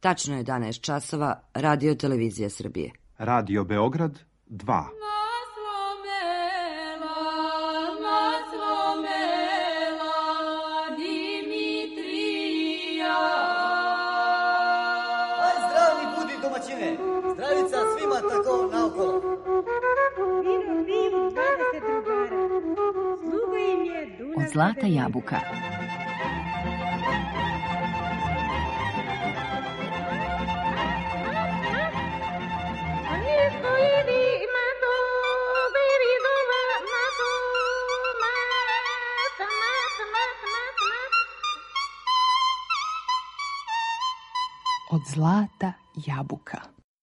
Tačno je 11 časova, Radio Televizija Srbije. Radio Beograd 2. Zdravica svima tako naokolo. Vino pivu 20 drugara. Sluga im je Dunav. Od zlata jabuka. Od zlata jabuka.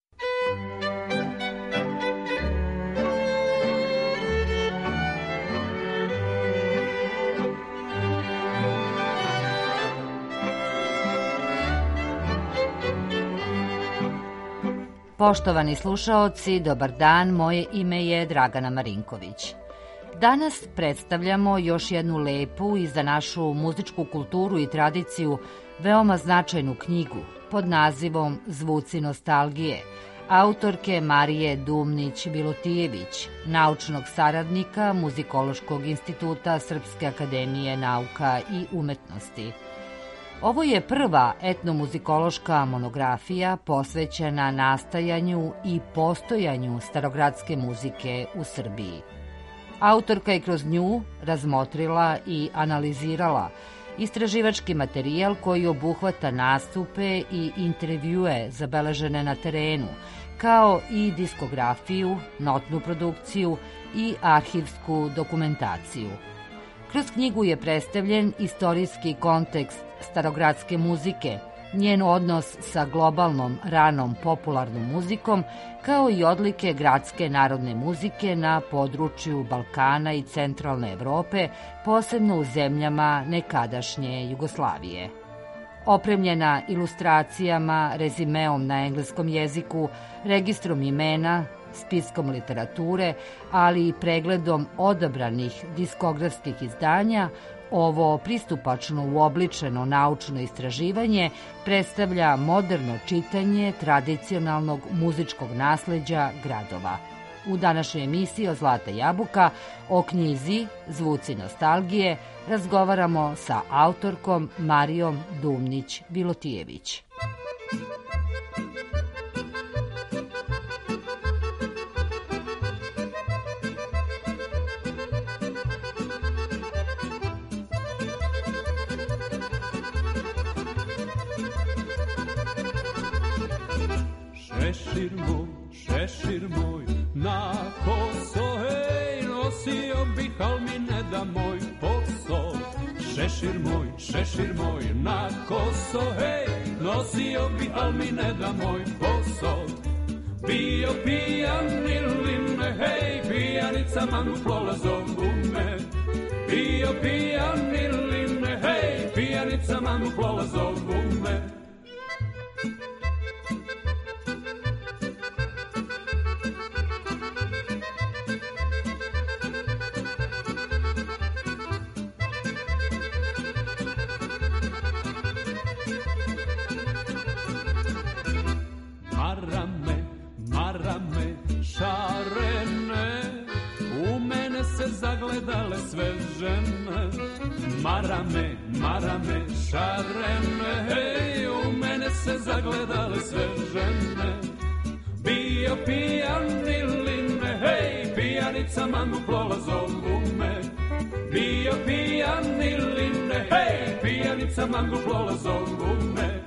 Poštovani slušaoci, dobar dan, moje ime je Dragana Marinković. Danas predstavljamo još jednu lepu i za našu muzičku kulturu i tradiciju veoma značajnu knjigu pod nazivom Zvuci nostalgije, autorke Marije Dumnić-Bilotijević, naučnog saradnika Muzikološkog instituta Srpske akademije nauka i umetnosti. Ovo je prva etnomuzikološka monografija posvećena nastajanju i postojanju starogradske muzike u Srbiji. Autorka je kroz nju razmotrila i analizirala istraživački materijal koji obuhvata nastupe i intervjue zabeležene na terenu, kao i diskografiju, notnu produkciju i arhivsku dokumentaciju. Kroz knjigu je predstavljen istorijski kontekst starogradske muzike, njen odnos sa globalnom ranom popularnom muzikom, kao i odlike gradske narodne muzike na području Balkana i centralne Evrope, posebno u zemljama nekadašnje Jugoslavije. Opremljena ilustracijama, rezimeom na engleskom jeziku, registrom imena, spiskom literature, ali i pregledom odabranih diskografskih izdanja, ovo pristupačno uobličeno naučno istraživanje predstavlja moderno čitanje tradicionalnog muzičkog nasleđa gradova. U današnjoj emisiji o Zlata jabuka o knjizi Zvuci nostalgije razgovaramo sa autorkom Marijom Dumnić-Bilotijević. Šešir moj, na koso, hej, nosio bih, al mi ne da moj posao. Šešir moj, na koso, hej, nosio bih, al mi ne da moj posao. Bio pijan ili ne, hej, pijanica manu plola zovu me. Bio pijan ili ne, hej, pijanica manu plola zovu me. Marame, šarene, u mene se zagledale sve žene. Marame, šarene, hej, u mene se zagledale sve žene. Bio pijan ili ne, hej, pijanica manu plola zovu me. Bio pijan ili ne, hej, pijanica manu plola zovu me.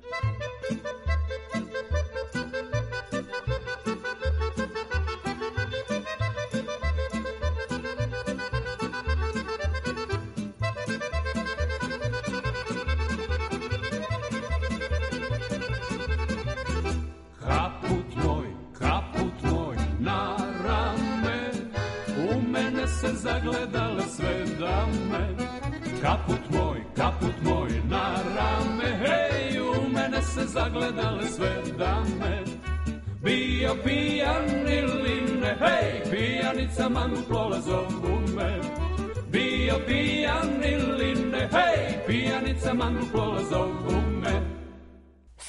Zagledale sve dame, kaput moj na rame, hej, u mene se zagledale sve dame. Bio pijan ili ne, hej, pijanica manu plola zovu me. Bio pijan ili ne, hej, pijanica manu plola zovu me.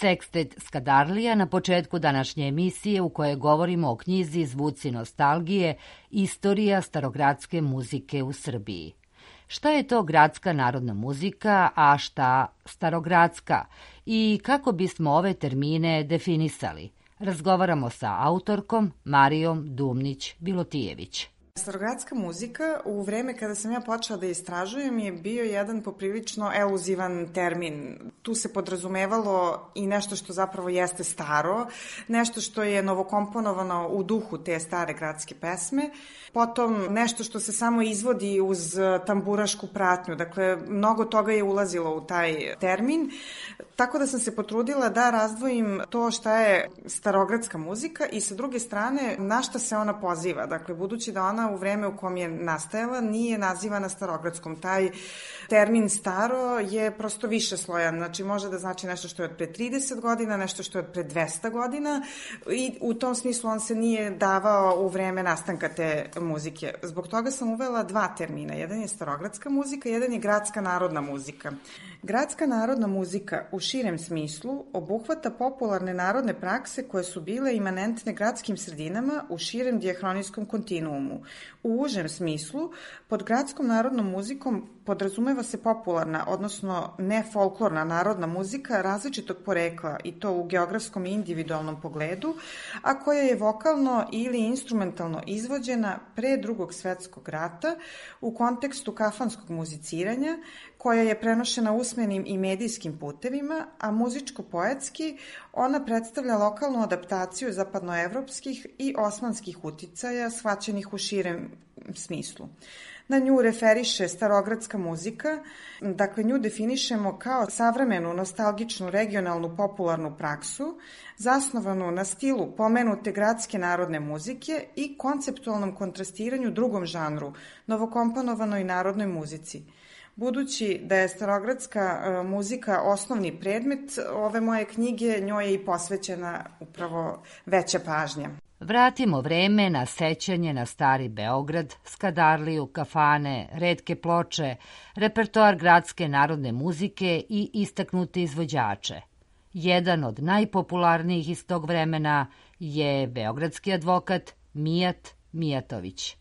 Sekstet Skadarlija na početku današnje emisije u kojoj govorimo o knjizi Zvuci nostalgije, istorija starogradske muzike u Srbiji. Šta je to gradska narodna muzika, a šta starogradska? I kako bismo ove termine definisali? Razgovaramo sa autorkom Marijom Dumnić-Bilotijević. Starogradska muzika u vreme kada sam ja počela da istražujem je bio jedan poprilično eluzivan termin. Tu se podrazumevalo i nešto što zapravo jeste staro, nešto što je novokomponovano u duhu te stare gradske pesme, potom nešto što se samo izvodi uz tamburašku pratnju. Dakle, mnogo toga je ulazilo u taj termin, tako da sam se potrudila da razdvojim to šta je starogradska muzika i sa druge strane na šta se ona poziva. Dakle, budući da ona u vreme u kom je nastajala nije nazivana starogradskom. Taj termin staro je prosto više slojan. Znači, može da znači nešto što je od pre 30 godina, nešto što je od pre 200 godina i u tom smislu on se nije davao u vreme nastanka te muzike. Zbog toga sam uvela dva termina. Jedan je starogradska muzika, jedan je gradska narodna muzika. Gradska narodna muzika u širem smislu obuhvata popularne narodne prakse koje su bile imanentne gradskim sredinama u širem dijahronijskom kontinuumu. U užem smislu, pod gradskom narodnom muzikom podrazumeva se popularna, odnosno nefolklorna narodna muzika različitog porekla i to u geografskom i individualnom pogledu, a koja je vokalno ili instrumentalno izvođena pre Drugog svetskog rata u kontekstu kafanskog muziciranja, koja je prenošena usmenim i medijskim putevima, a muzičko-poetski ona predstavlja lokalnu adaptaciju zapadnoevropskih i osmanskih uticaja shvaćenih u širem smislu. Na nju referiše starogradska muzika, dakle nju definišemo kao savremenu, nostalgičnu, regionalnu, popularnu praksu, zasnovanu na stilu pomenute gradske narodne muzike i konceptualnom kontrastiranju drugom žanru, novokomponovanoj narodnoj muzici. Budući da je starogradska muzika osnovni predmet ove moje knjige, njoj je i posvećena upravo veća pažnja. Vratimo vreme na sećanje na stari Beograd, Skadarliju, kafane, retke ploče, repertoar gradske narodne muzike i istaknute izvođače. Jedan od najpopularnijih iz tog vremena je beogradski advokat Mijat Mijatović.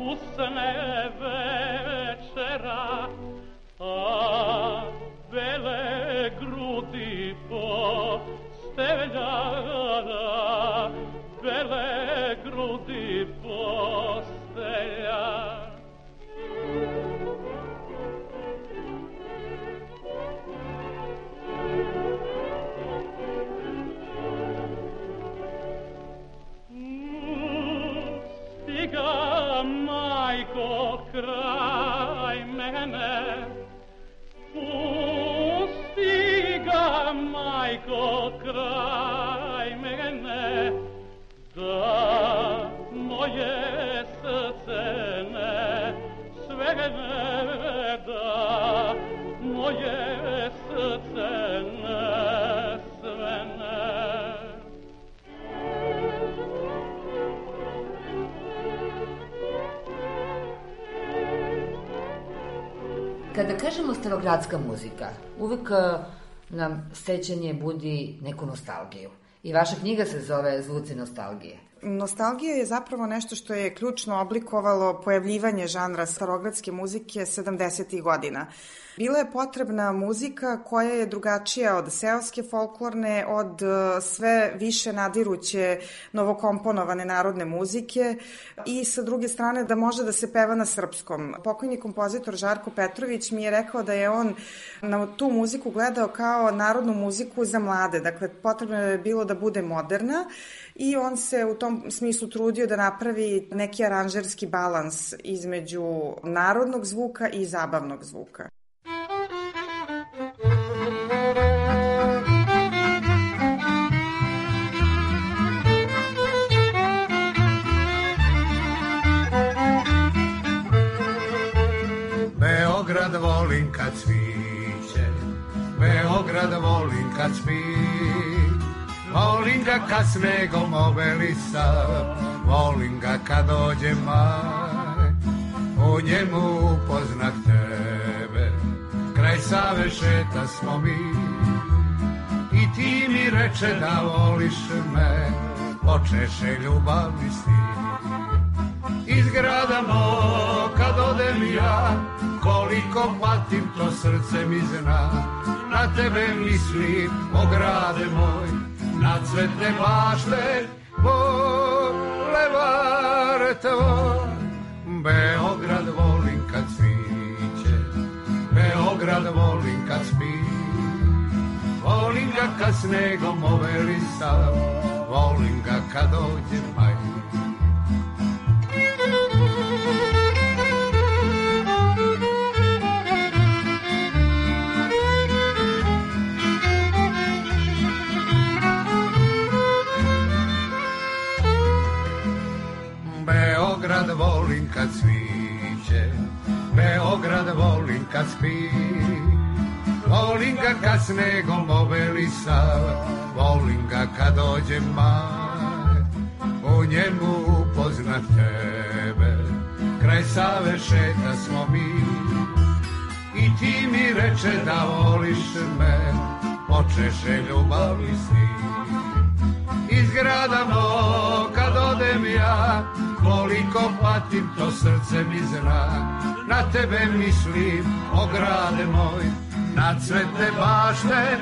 Bele moje srce ne svene. Kada kažemo starogradska muzika, uvek nam sećanje budi neku nostalgiju. I vaša knjiga se zove Zvuci nostalgije. Nostalgija je zapravo nešto što je ključno oblikovalo pojavljivanje žanra starogradske muzike 70. godina. Bila je potrebna muzika koja je drugačija od seoske folklorne, od sve više nadiruće novokomponovane narodne muzike i sa druge strane da može da se peva na srpskom. Pokojni kompozitor Žarko Petrović mi je rekao da je on na tu muziku gledao kao narodnu muziku za mlade. Dakle, potrebno je bilo da bude moderna i on se u tom smislu trudio da napravi neki aranžerski balans između narodnog zvuka i zabavnog zvuka. Beograd volim kad sviće, Beograd volim kad spi, volim ga kad snegom obelisa, volim ga kad dođe maj, u njemu upoznah tebe, kraj Save šeta smo mi, i ti mi reče da voliš me, počeše ljubavni stil. Iz grada mog kad odem ja, koliko patim to srce mi zna, na tebe mislim, o grade moj, na cvetne bašte, bulevar tvoj. Beograd volim kad sviće, Beograd volim kad spi, volim ga kad snegom obelisa, volim ga kad dođe maj. Beograd volim kad sviće, Beograd volim kad spi, volim ga kad snegom obelisa, volim ga kad dođe maj, u njemu upoznat tebe, kraj Save šeta smo mi, i ti mi reče da voliš me, počeše ljubavni stil. Iz grada mog kad odem ja, koliko patim to srce mi zna, na tebe mislim, o grade moj, na cvetne bašte,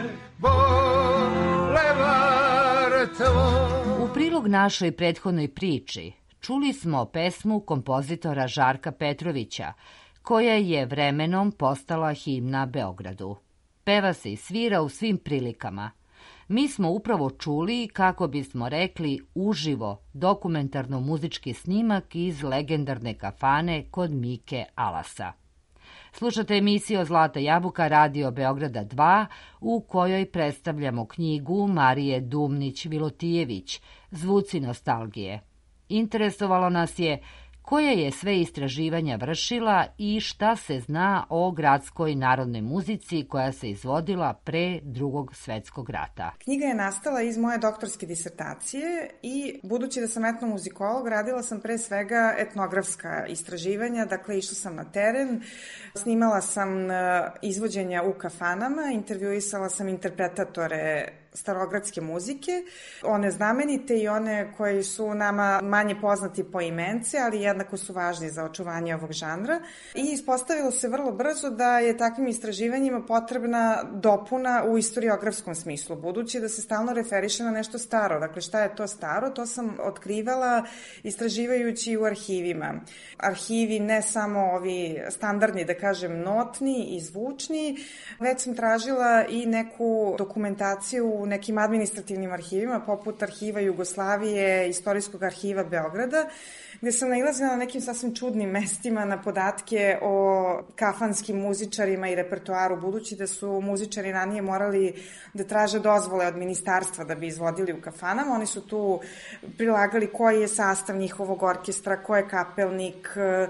bulevar tvoj. U prilog našoj prethodnoj priči čuli smo pesmu kompozitora Žarka Petrovića, koja je vremenom postala himna Beogradu. Peva se i svira u svim prilikama. Mi smo upravo čuli, kako bismo rekli, uživo dokumentarno-muzički snimak iz legendarne kafane kod Mike Alasa. Slušate emisiju Zlata jabuka Radio Beograda 2, u kojoj predstavljamo knjigu Marije Dumnić-Vilotijević Zvuci nostalgije. Interesovalo nas je koja je sve istraživanja vršila i šta se zna o gradskoj narodnoj muzici koja se izvodila pre Drugog svetskog rata. Knjiga je nastala iz moje doktorske disertacije i budući da sam etnomuzikolog, radila sam pre svega etnografska istraživanja, dakle išla sam na teren, snimala sam izvođenja u kafanama, intervjuisala sam interpretatore starogradske muzike, one znamenite i one koji su nama manje poznati po imence, ali jednako su važni za očuvanje ovog žanra. I ispostavilo se vrlo brzo da je takvim istraživanjima potrebna dopuna u istoriografskom smislu, budući da se stalno referiše na nešto staro. Dakle, šta je to staro? To sam otkrivala istraživajući u arhivima. Arhivi ne samo ovi standardni, da kažem, notni i zvučni, već sam tražila i neku dokumentaciju u nekim administrativnim arhivima, poput Arhiva Jugoslavije, Istorijskog arhiva Beograda, gde sam nailazila na nekim sasvim čudnim mestima na podatke o kafanskim muzičarima i repertoaru, budući da su muzičari ranije morali da traže dozvole od ministarstva da bi izvodili u kafanama. Oni su tu prilagali koji je sastav njihovog orkestra, ko je kapelnik,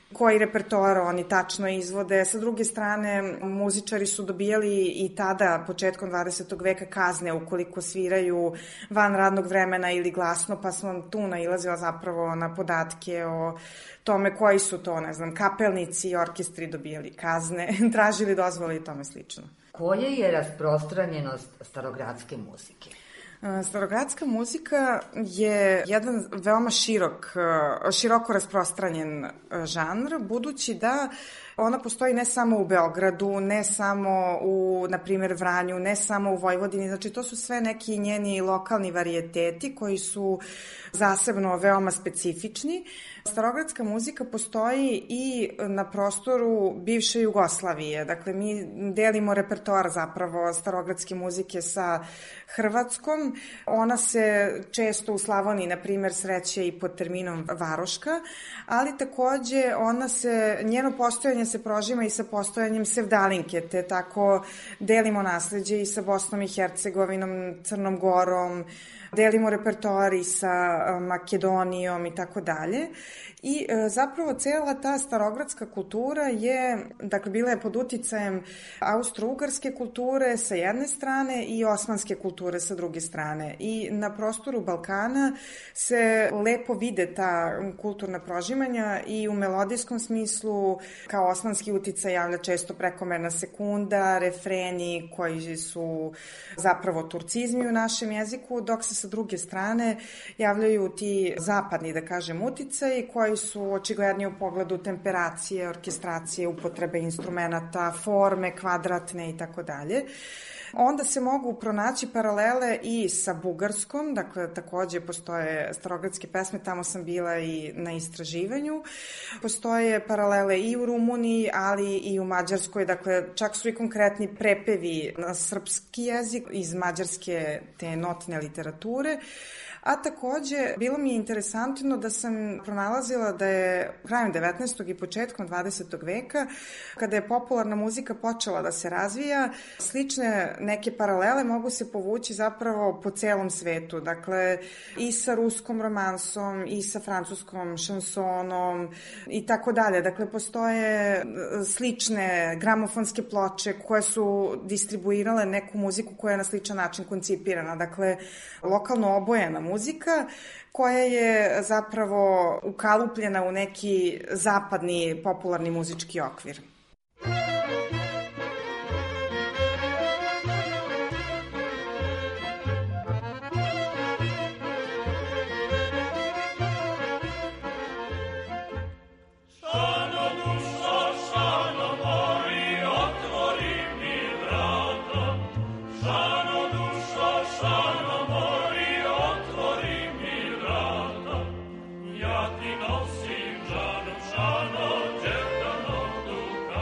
koji repertoar oni tačno izvode. Sa druge strane, muzičari su dobijali i tada, početkom 20. veka, kazne ukoliko sviraju van radnog vremena ili glasno, pa sam tu nailazila zapravo na podatke o tome koji su to, ne znam, kapelnici i orkestri dobijali kazne, tražili dozvole i tome slično. Koja je rasprostranjenost starogradske muzike? Starogradska muzika je jedan veoma široko rasprostranjen žanr, budući da ona postoji ne samo u Beogradu, ne samo u, na primjer, Vranju, ne samo u Vojvodini, znači to su sve neki njeni lokalni varijeteti koji su zasebno veoma specifični. Starogradska muzika postoji i na prostoru bivše Jugoslavije, dakle mi delimo repertoar zapravo starogradske muzike sa hrvatskom. Ona se često u Slavoniji, na primjer, sreće i pod terminom varoška, ali takođe njeno postojanje se prožima i sa postojanjem sevdalinke, te tako delimo nasleđe i sa Bosnom i Hercegovinom, Crnom Gorom, delimo repertoar i sa Makedonijom i tako dalje. I zapravo cela ta starogradska kultura bila je pod uticajem austro-ugarske kulture sa jedne strane i osmanske kulture sa druge strane. I na prostoru Balkana se lepo vide ta kulturna prožimanja i u melodijskom smislu kao osmanski uticaj javlja često prekomerna sekunda, refreni koji su zapravo turcizmi u našem jeziku, dok se sa druge strane javljaju ti zapadni, da kažem, uticaji koji su očigledni u pogledu temperacije, orkestracije, upotrebe instrumenta, forme, kvadratne i tako dalje. Onda se mogu pronaći paralele i sa bugarskom, dakle takođe postoje starogradske pesme, tamo sam bila i na istraživanju. Postoje paralele i u Rumuniji, ali i u Mađarskoj, dakle čak su i konkretni prepevi na srpski jezik iz mađarske te notne literature. A takođe, bilo mi je interesantno da sam pronalazila da je krajem 19. i početkom 20. veka, kada je popularna muzika počela da se razvija, slične neke paralele mogu se povući zapravo po celom svetu. Dakle, i sa ruskom romansom, i sa francuskom šansonom i tako dalje. Dakle, postoje slične gramofonske ploče koje su distribuirale neku muziku koja je na sličan način koncipirana. Dakle, lokalno obojena muzika koja je zapravo ukalupljena u neki zapadni popularni muzički okvir. Ja ti nosim džanom šano, džerdanom duka.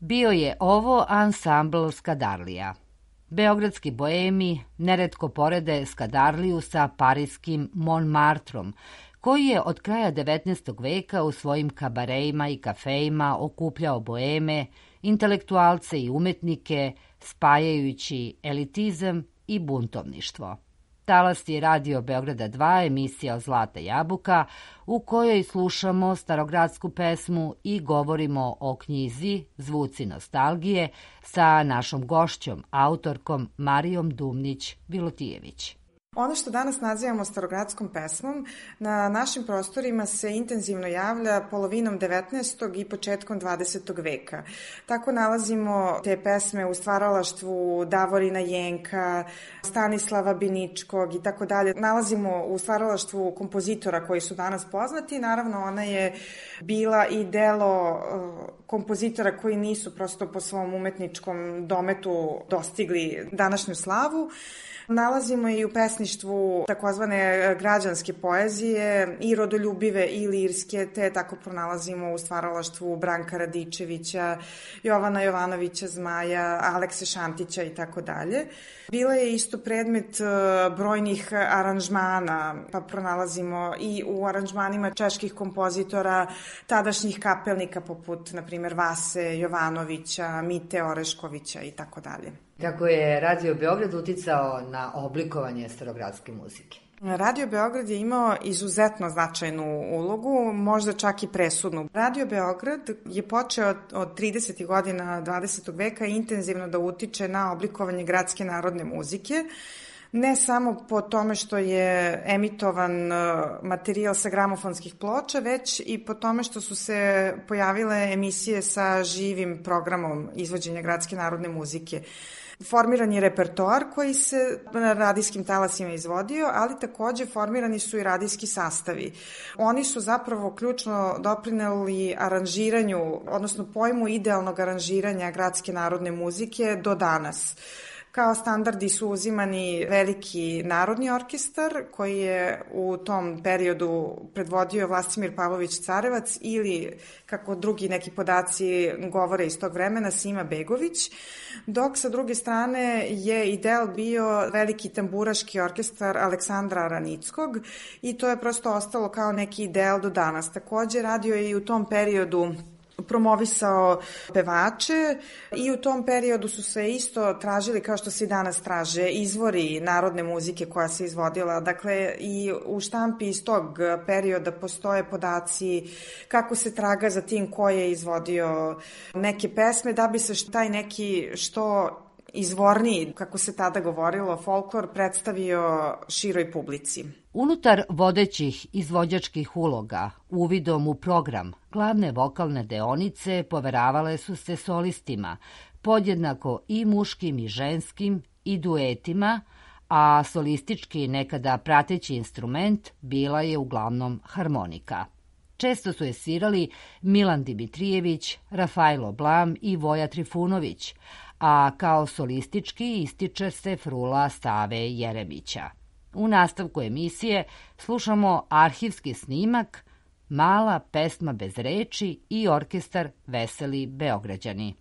bio je ovo ansambl Skadarlija. Beogradski boemi neretko porede Skadarliju sa pariskim Montmartrom, koji je od kraja 19. veka u svojim kabareima i kafejima okupljao boeme, intelektualce i umetnike, spajajući elitizam i buntovništvo. Talas je Radio Beograda 2, emisija Zlata jabuka, u kojoj slušamo starogradsku pesmu i govorimo o knjizi Zvuci nostalgije sa našom gošćom, autorkom Marijom Dumnić-Vilotijević. Ono što danas nazivamo starogradskom pesmom, na našim prostorima se intenzivno javlja polovinom 19. i početkom 20. veka. Tako nalazimo te pesme u stvaralaštvu Davorina Jenka, Stanislava Biničkog i tako dalje. Nalazimo u stvaralaštvu kompozitora koji su danas poznati. Naravno, ona je bila i delo kompozitora koji nisu prosto po svom umetničkom dometu dostigli današnju slavu. Nalazimo i u pesništvu takozvane građanske poezije, i rodoljubive i lirske, te tako pronalazimo u stvaralaštvu Branka Radičevića, Jovana Jovanovića Zmaja, Alekse Šantića i tako dalje. Bila je isto predmet brojnih aranžmana, pa pronalazimo i u aranžmanima čeških kompozitora, tadašnjih kapelnika poput, na primjer, Vase Jovanovića, Mite Oreškovića i tako dalje. Kako je Radio Beograd uticao na oblikovanje starogradske muzike? Radio Beograd je imao izuzetno značajnu ulogu, možda čak i presudnu. Radio Beograd je počeo od 30. godina 20. veka intenzivno da utiče na oblikovanje gradske narodne muzike, ne samo po tome što je emitovan materijal sa gramofonskih ploča, već i po tome što su se pojavile emisije sa živim programom izvođenja gradske narodne muzike. Formiran je repertoar koji se na radijskim talasima izvodio, ali takođe formirani su i radijski sastavi. Oni su zapravo ključno doprineli aranžiranju, odnosno pojmu idealnog aranžiranja gradske narodne muzike do danas. Kao standardi su uzimani veliki narodni orkestar koji je u tom periodu predvodio Vlastimir Pavlović Carevac ili, kako drugi neki podaci govore iz tog vremena, Sima Begović, dok sa druge strane je ideal bio veliki tamburaški orkestar Aleksandra Ranickog i to je prosto ostalo kao neki ideal do danas. Takođe radio je i u tom periodu promovisao pevače i u tom periodu su se isto tražili, kao što se i danas traže, izvori narodne muzike koja se izvodila. Dakle, i u štampi iz tog perioda postoje podaci kako se traga za tim ko je izvodio neke pesme, da bi se taj neki što izvorniji, kako se tada govorilo, folklor predstavio široj publici. Unutar vodećih izvođačkih uloga, uvidom u program, glavne vokalne deonice poveravale su se solistima, podjednako i muškim i ženskim i duetima, a solistički nekada prateći instrument bila je uglavnom harmonika. Često su je svirali Milan Dimitrijević, Rafajlo Blam i Voja Trifunović, a kao solistički ističe se frula Save Jeremića. U nastavku emisije slušamo arhivski snimak Mala pesma bez reči i orkestar Veseli Beograđani.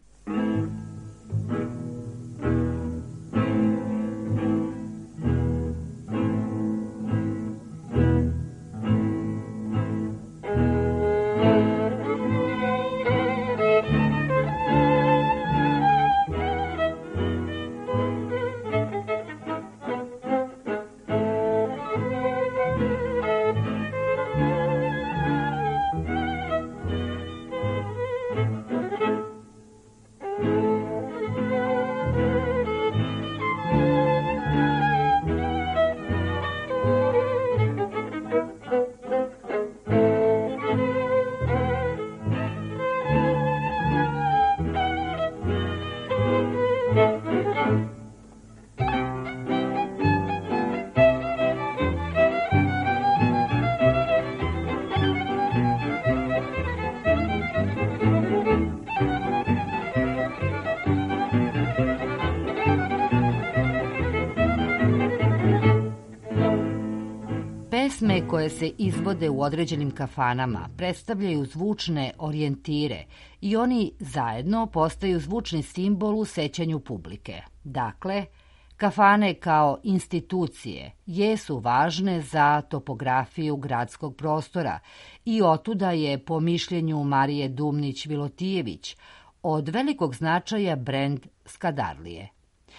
Pesme koje se izvode u određenim kafanama predstavljaju zvučne orijentire i oni zajedno postaju zvučni simbol u sećanju publike. Dakle, kafane kao institucije jesu važne za topografiju gradskog prostora i otuda je, po mišljenju Marije Dumnić-Vilotijević, od velikog značaja brend Skadarlije.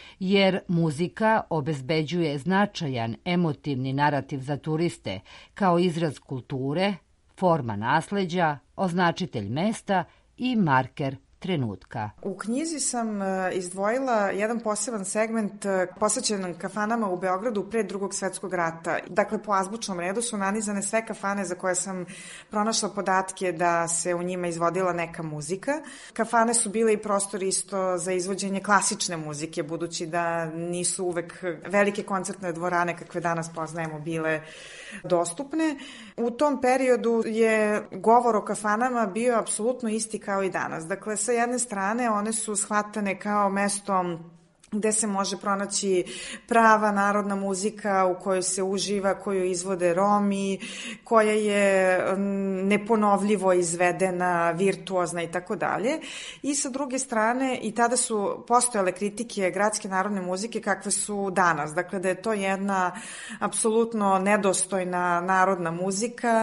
Jer muzika obezbeđuje značajan emotivni narativ za turiste kao izraz kulture, forma nasleđa, označitelj mesta i marker trenutka. U knjizi sam izdvojila jedan poseban segment posvećen kafanama u Beogradu pre Drugog svetskog rata. Dakle, po azbučnom redu su nanizane sve kafane za koje sam pronašla podatke da se u njima izvodila neka muzika. Kafane su bile i prostor isto za izvođenje klasične muzike, budući da nisu uvek velike koncertne dvorane kakve danas poznajemo bile dostupne. U tom periodu je govor o kafanama bio apsolutno isti kao i danas. Dakle, sa jedne strane one su shvatane kao mesto gde se može pronaći prava narodna muzika u kojoj se uživa, koju izvode Romi, koja je neponovljivo izvedena, virtuozna i tako dalje. I sa druge strane, i tada su postojale kritike gradske narodne muzike kakve su danas. Dakle, da je to jedna apsolutno nedostojna narodna muzika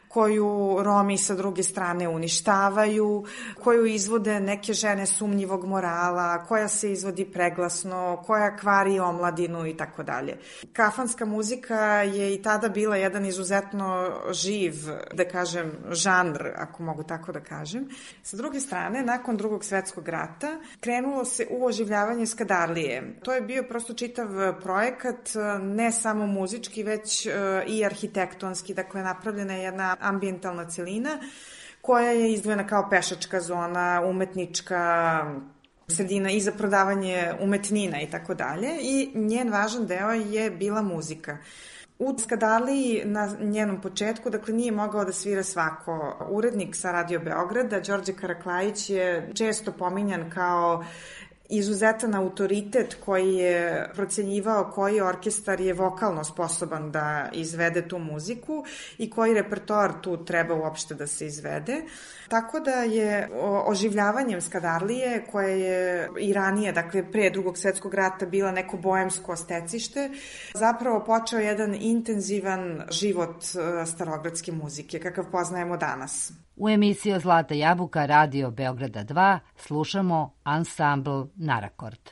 koju Romi sa druge strane uništavaju, koju izvode neke žene sumnjivog morala, koja se izvodi preglasno, koja kvari omladinu i tako dalje. Kafanska muzika je i tada bila jedan izuzetno živ, da kažem, žanr, ako mogu tako da kažem. Sa druge strane, nakon Drugog svetskog rata, krenulo se u oživljavanje Skadarlije. To je bio prosto čitav projekat, ne samo muzički, već i arhitektonski, dakle napravljena je jedna ambijentalna celina koja je izdvojena kao pešačka zona, umetnička sredina i za prodavanje umetnina i tako dalje, i njen važan deo je bila muzika. U Skadarliji na njenom početku, dakle, nije mogao da svira svako. Urednik sa Radio Beograda, Đorđe Karaklajić, je često pominjan kao izuzetan autoritet koji je procenjivao koji orkestar je vokalno sposoban da izvede tu muziku i koji repertoar tu treba uopšte da se izvede. Tako da je oživljavanjem Skadarlije, koje je i ranije, dakle pre Drugog svetskog rata, bila neko boemsko stecište, zapravo počeo jedan intenzivan život starogradske muzike, kakav poznajemo danas. U emisiji Zlata jabuka Radio Beograda 2 slušamo ansambl Narakord.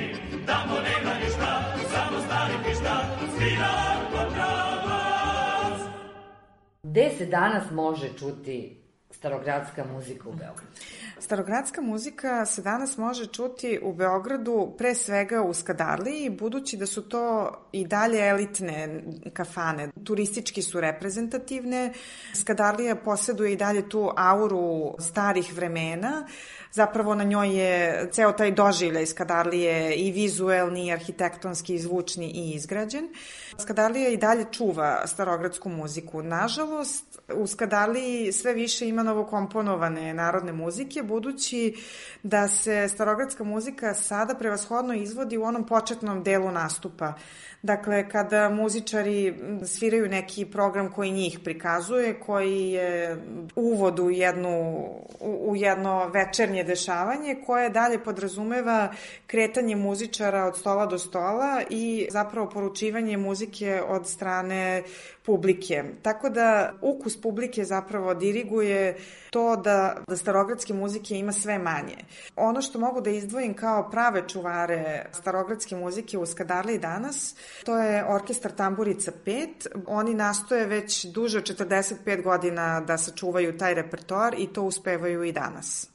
Svira kod nas Gde se danas može čuti starogradska muzika u Beogradu? Starogradska muzika se danas može čuti u Beogradu, pre svega u Skadarliji, budući da su to i dalje elitne kafane. Turistički su reprezentativne. Skadarlija poseduje i dalje tu auru starih vremena. Zapravo na njoj je ceo taj doživljaj Skadarlije i vizuelni, i arhitektonski, i zvučni i izgrađen. Skadarlija i dalje čuva starogradsku muziku. Nažalost, u Skadarliji sve više ima novokomponovane narodne muzike, budući da se starogradska muzika sada prevashodno izvodi u onom početnom delu nastupa. Dakle, kada muzičari sviraju neki program koji njih prikazuje, koji je uvod u jedno večernje dešavanje, koje dalje podrazumeva kretanje muzičara od stola do stola i zapravo poručivanje muzike od strane publike. Tako da ukus publike zapravo diriguje to da starogradske muzike ima sve manje. Ono što mogu da izdvojim kao prave čuvare starogradske muzike u Skadarliji danas, to je orkestar Tamburica 5. Oni nastoje već duže od 45 godina da sačuvaju taj repertoar i to uspevaju i danas.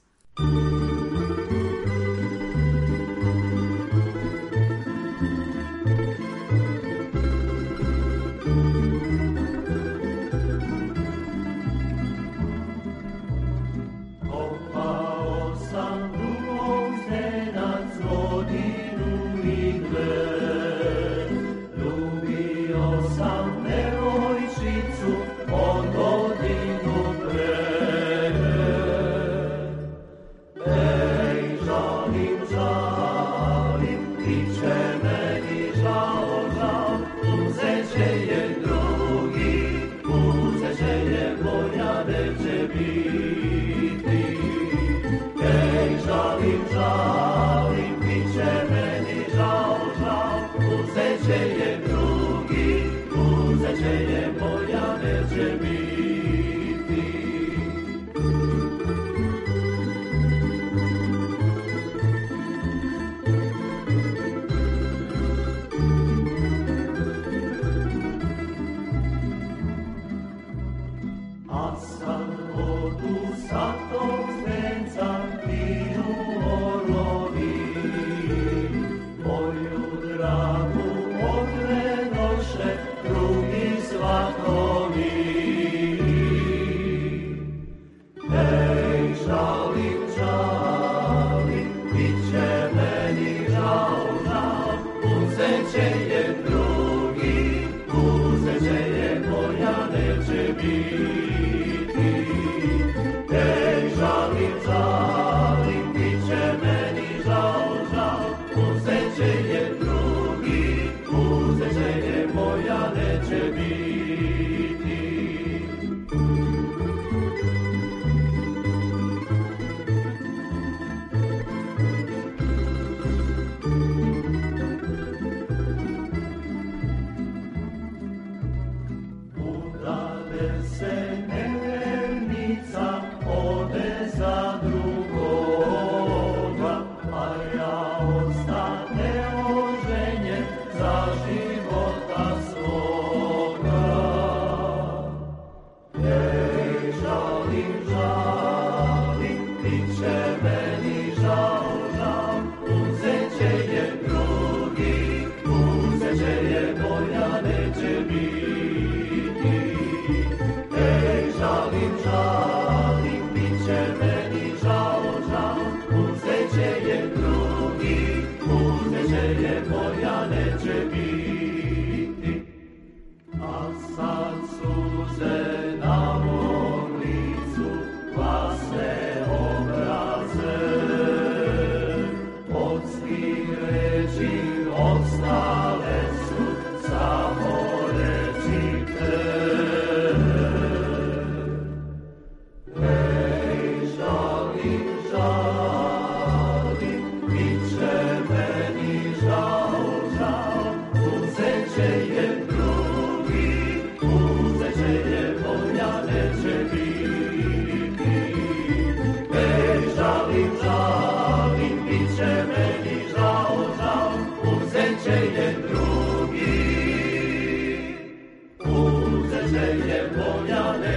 Uzet će je moja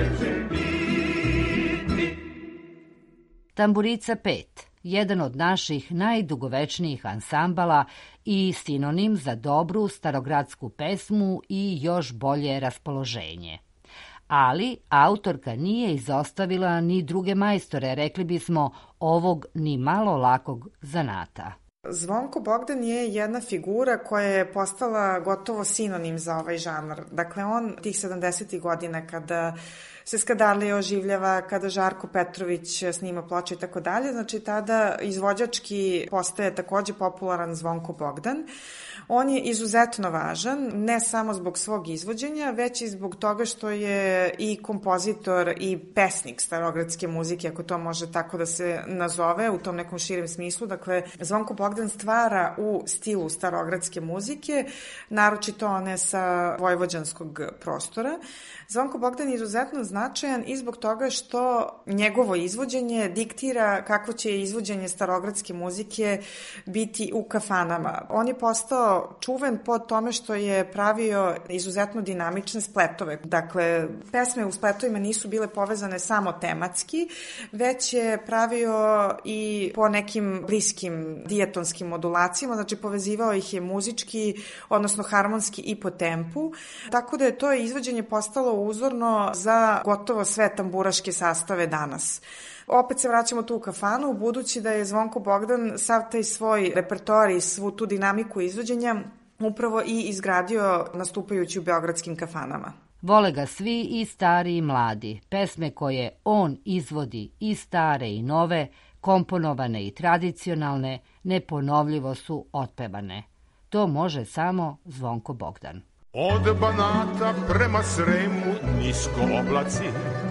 Tamburica 5, jedan od naših najdugovečnijih ansambala i sinonim za dobru starogradsku pesmu i još bolje raspoloženje. Ali autorka nije izostavila ni druge majstore, rekli bismo, ovog ni malo lakog zanata. Zvonko Bogdan je jedna figura koja je postala gotovo sinonim za ovaj žanr. Dakle, on tih 70. godina kada se Skadarlija oživljava, kada Žarko Petrović snima ploče i tako dalje, znači tada izvođački postaje takođe popularan Zvonko Bogdan. On je izuzetno važan, ne samo zbog svog izvođenja, već i zbog toga što je i kompozitor i pesnik starogradske muzike, ako to može tako da se nazove u tom nekom širem smislu. Dakle, Zvonko Bogdan stvara u stilu starogradske muzike, naročito one sa vojvođanskog prostora. Zvonko Bogdan je izuzetno značajan i zbog toga što njegovo izvođenje diktira kako će izvođenje starogradske muzike biti u kafanama. On je postao čuven po tome što je pravio izuzetno dinamične spletove. Dakle, pesme u spletovima nisu bile povezane samo tematski, već je pravio i po nekim bliskim dijetonskim modulacijama, znači povezivao ih je muzički, odnosno harmonski i po tempu, tako da je to izvođenje postalo uzorno za gotovo sve tamburaške sastave danas. Opet se vraćamo tu u kafanu, budući da je Zvonko Bogdan sav taj svoj repertoar i svu tu dinamiku izvođenja upravo i izgradio nastupajući u beogradskim kafanama. Vole ga svi, i stari i mladi. Pesme koje on izvodi, i stare i nove, komponovane i tradicionalne, neponovljivo su otpevane. To može samo Zvonko Bogdan. Od Banata prema Sremu nisko oblaci,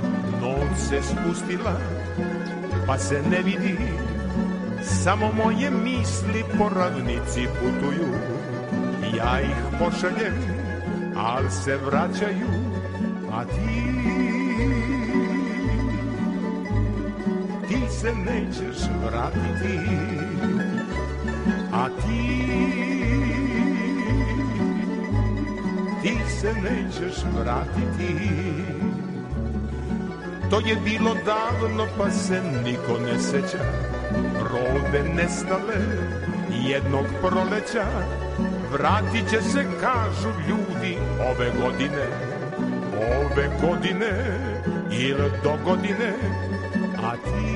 noć se spustila, pa se ne vidi, samo moje misli po ravnici putuju. Ja ih pošaljem, al se vraćaju, a ti se nećeš vratiti, a ti se nećeš vratiti. To je bilo davno, pa se niko ne seća, rode nestale jednog proleća. Vratit će se, kažu ljudi, ove godine ili do godine, a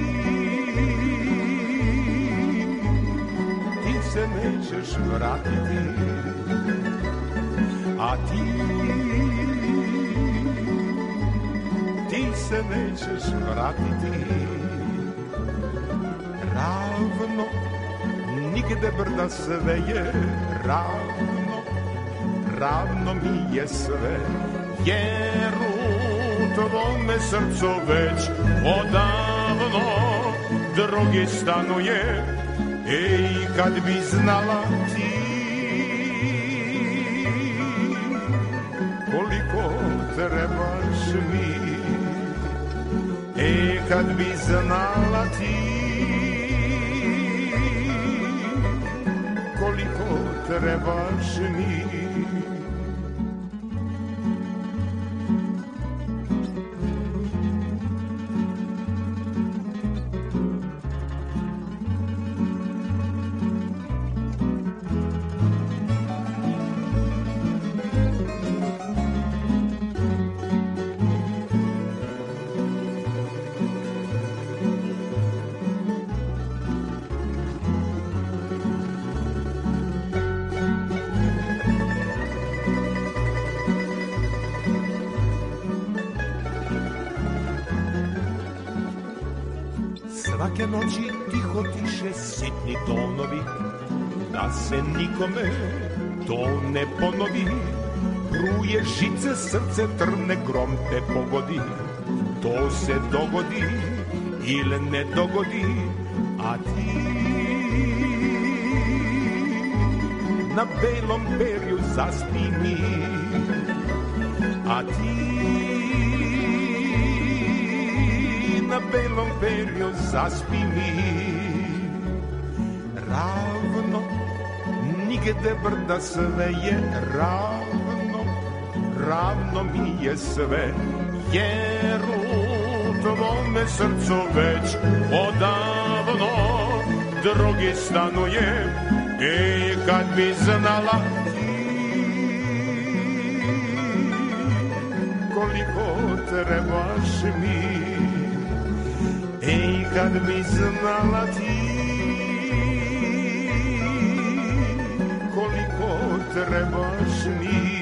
ti se nećeš vratiti, a ti se nećeš vratiti. Ravno, nigde brda sve je ravno mi je sve, jer u tvome srcu već odavno drugi stanuje. Ej, kad bi znala ti koliko trebaš mi, ej, kad bi znala ti koliko trebaš mi. Svake noći tiho tiše sitni tonovi, da se nikome to ne ponovi. Bruje žice, srce trne, grom te pogodi. To se dogodi ili ne dogodi, a ti na belom perju zaspi mi, a ti na belom perju zaspi mi. Ravno, nigde brda sve je ravno mi je sve, jer u tvome srcu već odavno drugi stanuje. Ej, kad bi znala koliko trebaš mi, ej, kad bi znala ti koliko trebaš mi.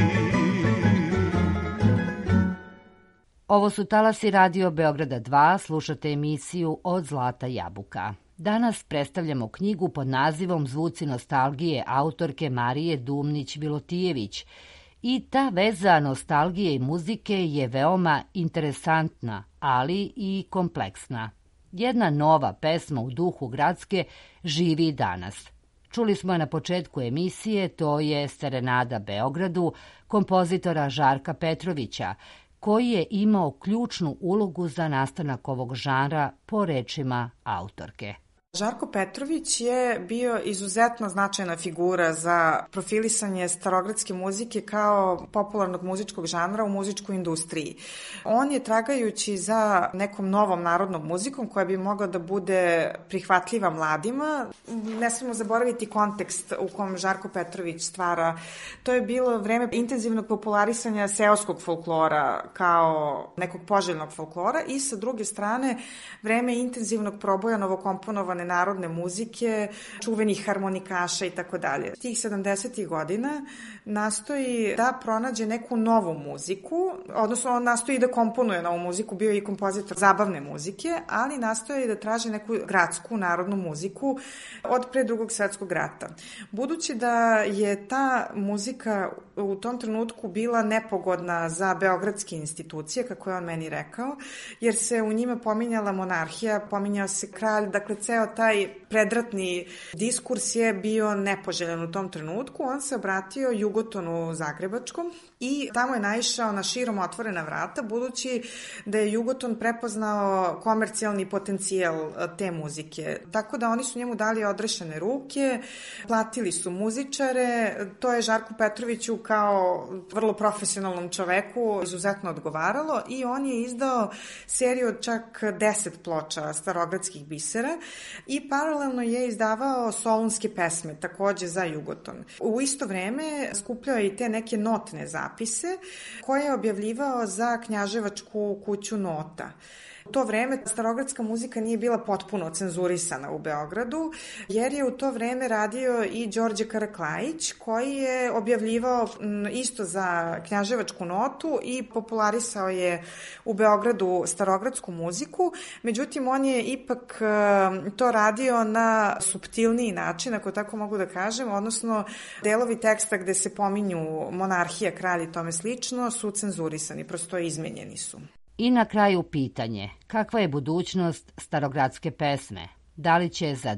Ovo su talasi Radio Beograda 2, slušate emisiju Od zlata jabuka. Danas predstavljamo knjigu pod nazivom Zvuci nostalgije autorke Marije Dumnić-Vilotijević. I ta veza nostalgije i muzike je veoma interesantna, ali i kompleksna. Jedna nova pesma u duhu gradske živi i danas. Čuli smo je na početku emisije, to je Serenada Beogradu, kompozitora Žarka Petrovića, koji je imao ključnu ulogu za nastanak ovog žanra po rečima autorke. Žarko Petrović je bio izuzetno značajna figura za profilisanje starogradske muzike kao popularnog muzičkog žanra u muzičkoj industriji. On je tragajući za nekom novom narodnom muzikom koja bi mogla da bude prihvatljiva mladima. Ne smemo zaboraviti kontekst u kom Žarko Petrović stvara. To je bilo vreme intenzivnog popularisanja seoskog folklora kao nekog poželjnog folklora i sa druge strane vreme intenzivnog proboja novokomponovane narodne muzike, čuvenih harmonikaša i tako dalje. Tih 70. godina nastoji da pronađe neku novu muziku, odnosno on nastoji da komponuje novu muziku, bio je i kompozitor zabavne muzike, ali nastoji da traži neku gradsku narodnu muziku od pre Drugog svetskog rata. Budući da je ta muzika u tom trenutku bila nepogodna za beogradske institucije, kako je on meni rekao, jer se u njima pominjala monarhija, pominjao se kralj, dakle ceo taj predratni diskurs je bio nepoželjan u tom trenutku. On se obratio Jugotonu Zagrebačkom i tamo je naišao na širom otvorena vrata, budući da je Jugoton prepoznao komercijalni potencijal te muzike. Tako da oni su njemu dali odrešene ruke, platili su muzičare, to je Žarku Petroviću kao vrlo profesionalnom čoveku izuzetno odgovaralo i on je izdao seriju od čak 10 ploča starogradskih bisera i paralelno je izdavao solunske pesme, takođe za Jugoton. U isto vreme skupljao je i te neke notne zapise koje je objavljivao za Knjaževačku kuću nota. U to vreme starogradska muzika nije bila potpuno cenzurisana u Beogradu, jer je u to vreme radio i Đorđe Karaklajić, koji je objavljivao isto za Knjaževačku notu i popularisao je u Beogradu starogradsku muziku. Međutim, on je ipak to radio na suptilniji način, ako tako mogu da kažem, odnosno delovi teksta gde se pominju monarhija, kralj i tome slično su cenzurisani, prosto izmenjeni su. I na kraju pitanje, kakva je budućnost starogradske pesme? Da li će za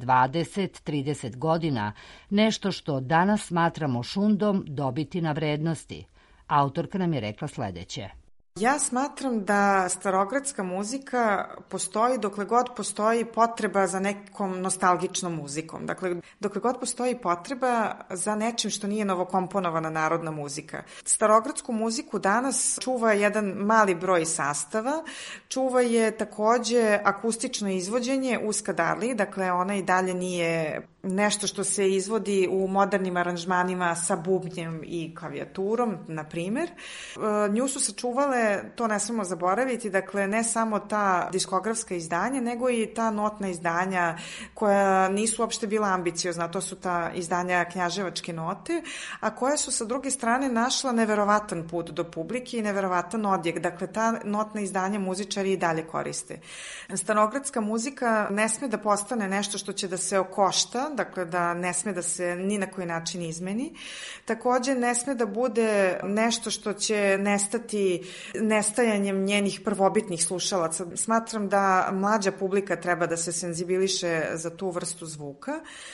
20-30 godina nešto što danas smatramo šundom dobiti na vrednosti? Autorka nam je rekla sledeće. Ja smatram da starogradska muzika postoji dokle god postoji potreba za nekom nostalgičnom muzikom. Dakle, dokle god postoji potreba za nečim što nije novokomponovana narodna muzika. Starogradsku muziku danas čuva jedan mali broj sastava, čuva je takođe akustično izvođenje u skadarli, dakle ona i dalje nije nešto što se izvodi u modernim aranžmanima sa bubnjem i klavijaturom, na primer. Nju su sačuvale, to ne smemo zaboraviti, dakle ne samo ta diskografska izdanja, nego i ta notna izdanja koja nisu uopšte bila ambiciozna, to su ta izdanja Knjaževačke note, a koja su sa druge strane našla neverovatan put do publike i neverovatan odjek. Dakle, ta notna izdanja muzičari i dalje koriste. Starogradska muzika ne sme da postane nešto što će da se okošta, dakle da ne sme da se ni na koji način izmeni. Takođe ne sme da bude nešto što će nestati nestajanjem njenih prvobitnih slušalaca. Smatram da mlađa publika treba da se senzibiliše za tu vrstu zvuka.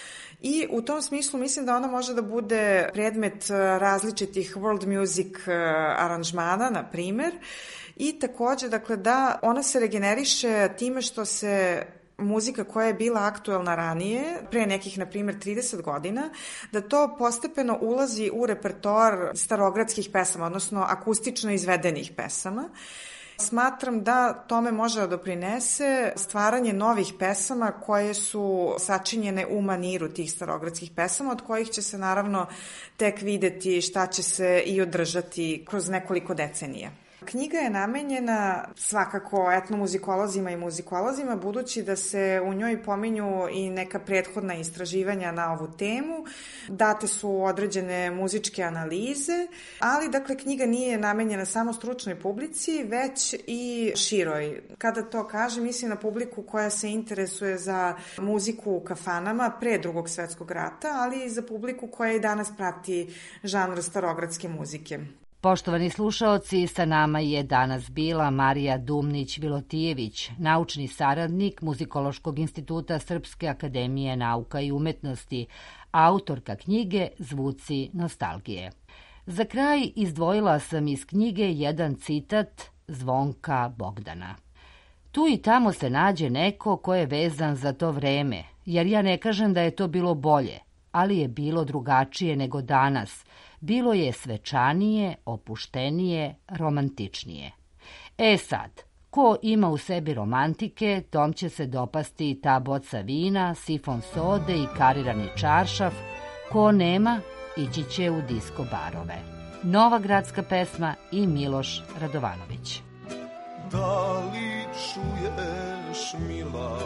I u tom smislu mislim da ona može da bude predmet različitih world music aranžmana, na primer, i takođe dakle, da ona se regeneriše time što se muzika koja je bila aktuelna ranije, pre nekih, na primjer, 30 godina, da to postepeno ulazi u repertoar starogradskih pesama, odnosno akustično izvedenih pesama. Smatram da tome može da doprinese stvaranje novih pesama koje su sačinjene u maniru tih starogradskih pesama, od kojih će se naravno tek videti šta će se i održati kroz nekoliko decenija. Knjiga je namenjena svakako etnomuzikolozima i muzikolozima, budući da se u njoj pominju i neka prethodna istraživanja na ovu temu, date su određene muzičke analize, ali dakle knjiga nije namenjena samo stručnoj publici, već i široj. Kada to kažem, mislim na publiku koja se interesuje za muziku u kafanama pre Drugog svetskog rata, ali i za publiku koja i danas prati žanr starogradske muzike. Poštovani slušaoci, sa nama je danas bila Marija Dumnić-Vilotijević, naučni saradnik Muzikološkog instituta Srpske akademije nauka i umetnosti, autorka knjige Zvuci nostalgije. Za kraj izdvojila sam iz knjige jedan citat Zvonka Bogdana. Tu i tamo se nađe neko ko je vezan za to vreme, jer ja ne kažem da je to bilo bolje, ali je bilo drugačije nego danas. Bilo je svečanije, opuštenije, romantičnije. E sad, ko ima u sebi romantike, tom će se dopasti i ta boca vina, sifon sode i karirani čaršaf. Ko nema, ići će u disko barove. Nova gradska pesma i Miloš Radovanović. Da li čuješ, mila,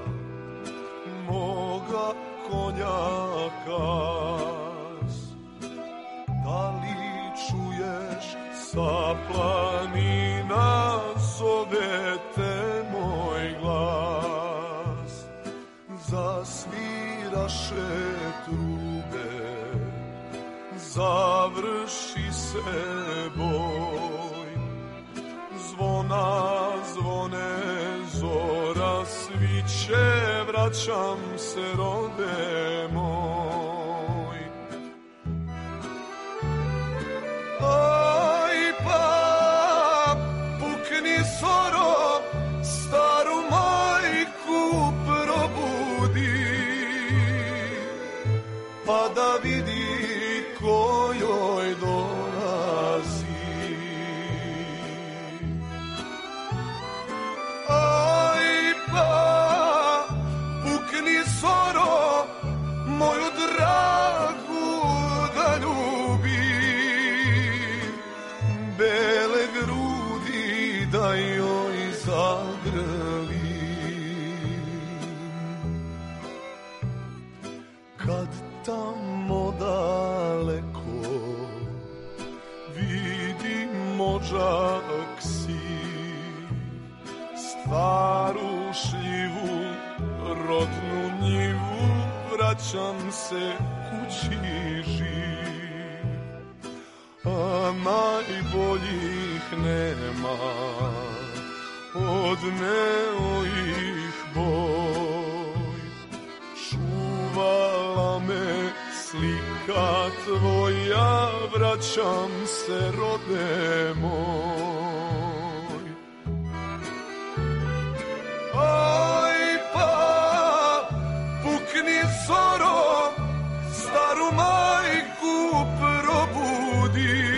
moga konjaka? Da li čuješ sa planina zovete moj glas? Zasviraše trube, završi se boj. Zvona zvone, zora sviće, vraćam se rode moj. Aj pa, pukni soro, staru majku probudi, pa da vidi ko joj dolazi. Aj pa, pukni soro, moju dragu da ljubi, bele grudi da joj zagrli. Kad tamo daleko vidim mođak si, staru šljivu, rodnu njivu, vraćam se kući živ. A najboljih nema, odneo ih boj. Čuvala me slika tvoja, vraćam se rode moj. Aj pa, pukni zoro, staru majku probudi,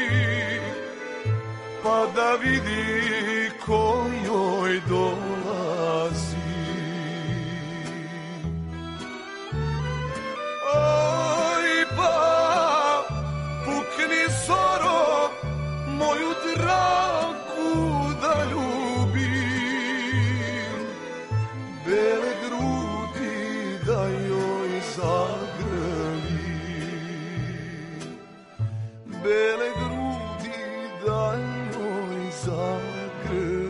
pa da vidi ko joj dolazi. Aj pa, pukni zoro, moju dragu da ljubim, bele grudi da joj zagrli, bele grudi da joj zagrli.